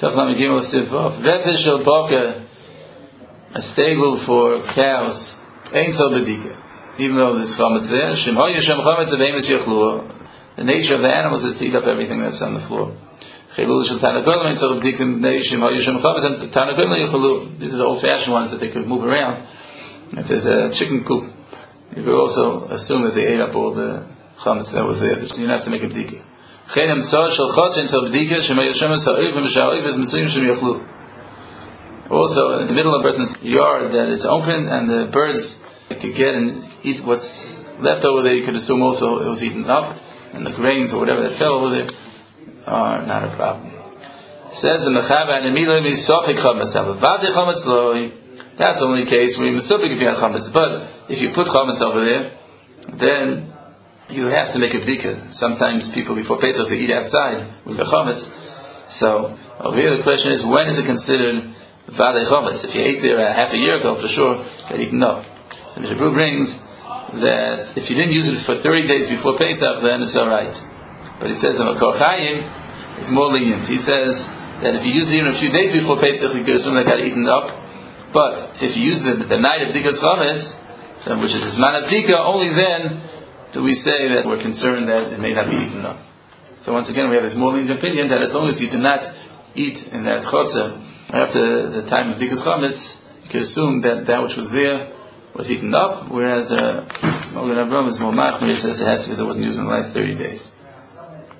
Taflam Gimel Sivov. Vefish shel Boker, a stable for cows, ain't so bedika. Even though there's chametz there, Shem Hoy Yishem Chametz Avemis Yechlu. The nature of the animals is to eat up everything that's on the floor. Chilul shel Tanagolim ain't so bedika. Shem Hoy Yishem Chametz and Tanagolim Yechlu. These are the old-fashioned ones that they could move around. If there's a chicken coop, you could also assume that they ate up all the chametz that was there. So you don't have to make a bedika. Also, in the middle of a person's yard that is open and the birds could get and eat what's left over there, you could assume also it was eaten up, and the grains or whatever that fell over there are not a problem. It says the Mechava and Emiloi Misofik Chametz, Avadi Chametz Loi. That's the only case where you Misofik if you have Chametz. But if you put Chametz over there, then you have to make a bdika. Sometimes people before Pesach they eat outside with the chametz. So over here the question is, when is it considered vadei chametz? If you ate there half a year ago, for sure, it got eaten up. The Mishnah Berurah brings that if you didn't use it for 30 days before Pesach, then it's alright. But he says the Makor Chayim is more lenient. He says that if you use it even a few days before Pesach, you could assume that it got eaten up. But if you use it the night of bdikas chametz, which is zman of bdika, only then do we say that we're concerned that it may not be eaten up. So once again, we have this more lenient opinion that as long as you do not eat in that chotzer after the time of bdikas chametz, you can assume that that which was there was eaten up, whereas the Magen Avraham is more machmir, says it has to be that it wasn't used in the last 30 days.